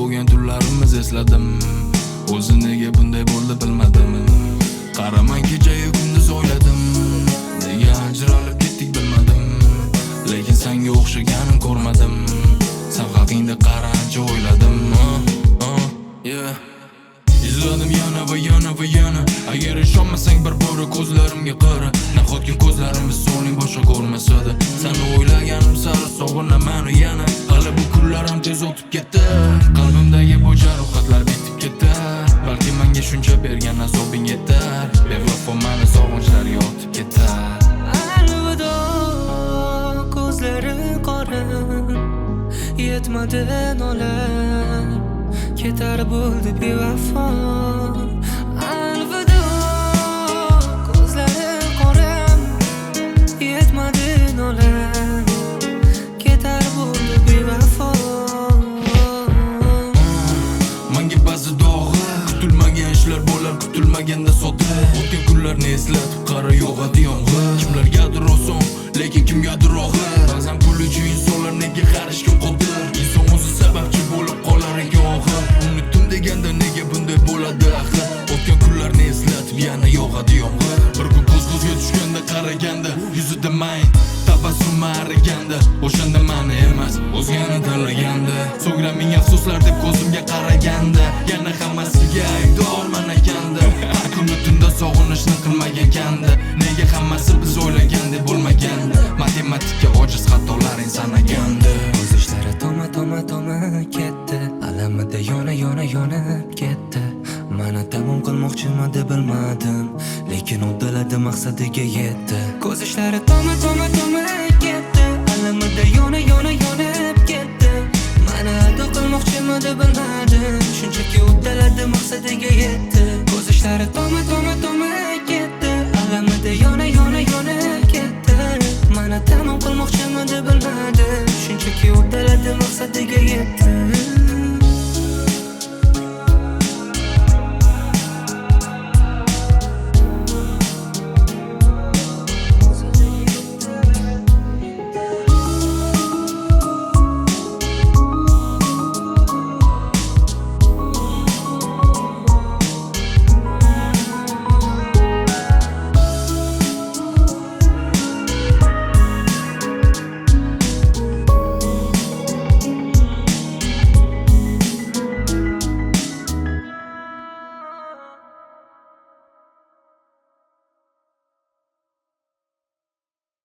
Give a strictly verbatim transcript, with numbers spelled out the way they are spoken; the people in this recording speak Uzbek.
bo'lgan tunlarimiz esladim. O'zi nega bunday bo'ldi bilmadim. Qaraman kecha-yu kunduz o'yladim. Nega ajralib ketdik bilmadim. Lekin senga o'xshaganim ko'rmadim. Sen haqingda qarancha o'yladim. uh, uh, yeah. Izladim yana va yana va yana. Agar ishonmasang bir bora ko'zlarimga qara. Nahotki ko'zlarimiz so'ning boshqa ko'rmasadi. Seni o'ylaganim sari sog'inaman yana. Hali bu kunlar ham tez o'tib ketdi. Qalbimdagi bu jarohatlar bitib ketdi. Balki menga shuncha bergan azobing yetar. Bevafo meni sog'inchlar yotib ketar. Alvido ko'zlari qora, yetmadi nolar, ketar bo'ldi bevafo. Alvido ko'zlari qora, yetmadi nolar, ketar bo'ldi bevafo. Menga ba'zi dog'i kutilmagan ishlar bo'lar, kutilmaganda sodir. O'tgan kunlarni eslatib qara yog'adi yomg'ir. Kimlargadir oson, lekin kimgadir og'ir. Ba'zan pul uchun insonlar nega qarishga qodir. Inson o'zi sababchi bo'lib qolar ekan oxir. Unutdim deganda nega bunday bo'ladi axir. O'tgan kunlarni eslatib yana yog'adi yomg'ir. Bir kun ko'z ko'zga tushganda qaraganda yuzida mayn tabassum ariganda. O'shanda meni emas o'zgani tanlaganda. So'ngra ming afsuslar deb ko'zimga qaraganda yana hammasiga aybdorman ekanda. Har kuni tunda sog'inishni qilmagan kanda. Nega hammasi biz o'ylagandek bo'lmaganda. Matematika ojiz xatolaring sanaganda. Ko'z ishlari toma toma toma ketdi. Alamida yona yona yonib ketdi. Mana tamom qilmoqchimidi bilmadim, lekin uddaladi maqsadiga yetdi. Ko'z ishlari toma toma toma ketdi. Alamida yona yona yonib ketdi. Mana ado qilmoqchimidi bilmadim, shunchaki uddaladi maqsadiga yetdi. Ko'z ishlari toma toma toma ketdi. Alamida yona yona yonib ketdi. Mana tamom qilmoqchimidi bilmadim, shunchaki uddaladi maqsadiga yetdi.